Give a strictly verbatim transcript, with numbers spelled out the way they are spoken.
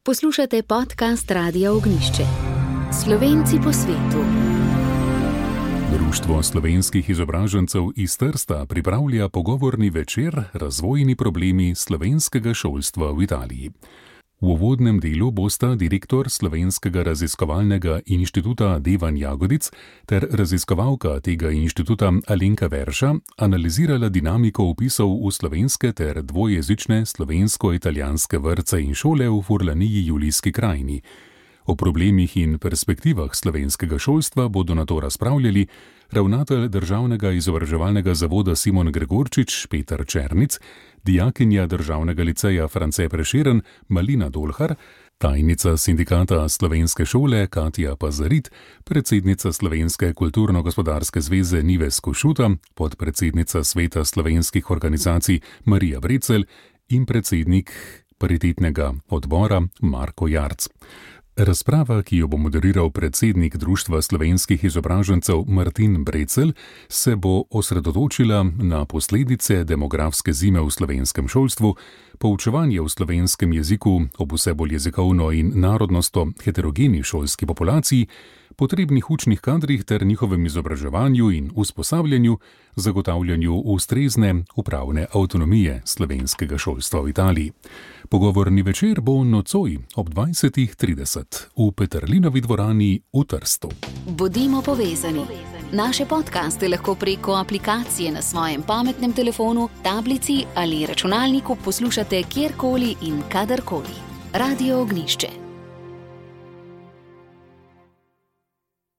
Poslušate podcast Radia Ognjišče. Slovenci po svetu. Društvo slovenskih izobražencev iz Trsta pripravlja pogovorni večer Razvojni problemi slovenskega šolstva v Italiji. V uvodnem delu bosta direktor Slovenskega raziskovalnega inštituta Devan Jagodic ter raziskovalka tega inštituta Alenka Verša analizirala dinamiko vpisov v slovenske ter dvojezične slovensko-italijanske vrtce in šole v Furlaniji - Julijski krajini. O problemih in perspektivah slovenskega šolstva bodo nato razpravljali ravnatelj Državnega izobraževalnega zavoda Simon Gregorčič Peter Černic, dijakinja Državnega liceja France Prešeren Malina Dolhar, tajnica sindikata Slovenske šole Katja Pazarit, predsednica Slovenske kulturno-gospodarske zveze Nives Košuta, podpredsednica Sveta slovenskih organizacij Marija Brecelj in predsednik paritetnega odbora Marko Jarc. Razprava, ki jo bo moderiral predsednik Društva slovenskih izobražencev Martin Brecelj, se bo osredotočila na posledice demografske zime v slovenskem šolstvu, poučevanje v slovenskem jeziku ob vse bolj jezikovno in narodnostno heterogeni šolski populaciji, potrebnih učnih kadrih ter njihovem izobraževanju in usposabljanju, zagotavljanju ustrezne upravne avtonomije slovenskega šolstva v Italiji. Pogovorni večer bo nocoj ob dvajsetih trideset v Peterlinovi dvorani v Trstu. Bodimo povezani. Naše podcaste lahko preko aplikacije na svojem pametnem telefonu, tablici ali računalniku poslušate kjerkoli in kadarkoli. Radio Ognjišče.